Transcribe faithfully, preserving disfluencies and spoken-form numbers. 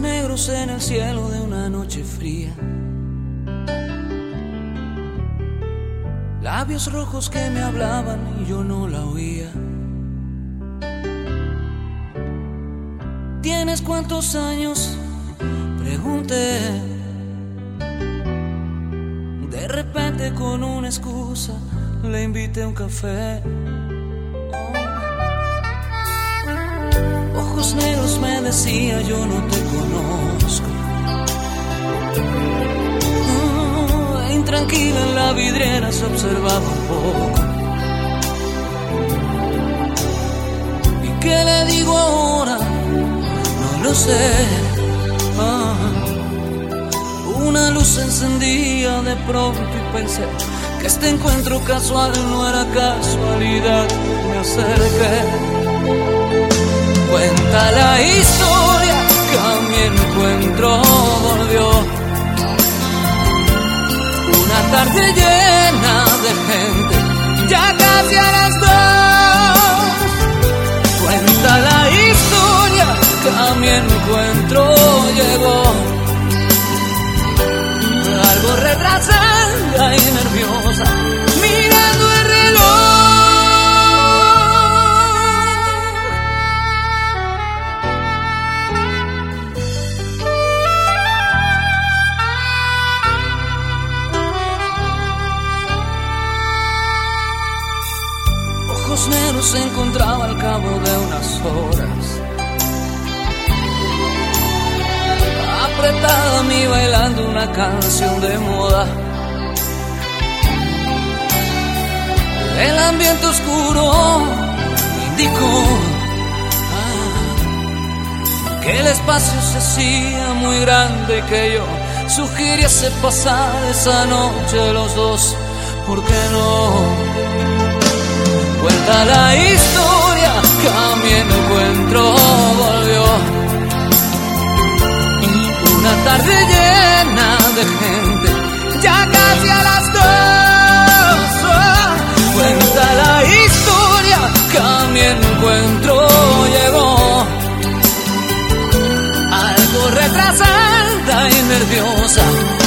negros en el cielo de una noche fría, labios rojos que me hablaban y yo no la oía. ¿Tienes cuántos años?, pregunté. De repente con una excusa le invité a un café. Ojos negros me decía, yo no te conozco. Oh, intranquila en la vidriera se observaba un poco. ¿Y qué le digo ahora? No lo sé. Ah, una luz se encendía de pronto y pensé que este encuentro casual no era casualidad. Me acerqué. Cuenta la historia que a mi encuentro volvió. Una tarde llena de gente, ya casi a las dos. Cuenta la historia que a mi encuentro llegó. Algo retrasada y nerviosa, mirando el reloj. Ojos negros se encontraba al cabo de unas horas, apretada a mí bailando una canción de moda. El ambiente oscuro indicó ah, que el espacio se hacía muy grande y que yo sugiriese pasar esa noche los dos. ¿Por qué no? Cuenta la historia que a mi encuentro volvió. Una tarde llena de gente, ya casi a las dos. Oh, cuenta la historia que a mi encuentro llegó. Algo retrasada y nerviosa,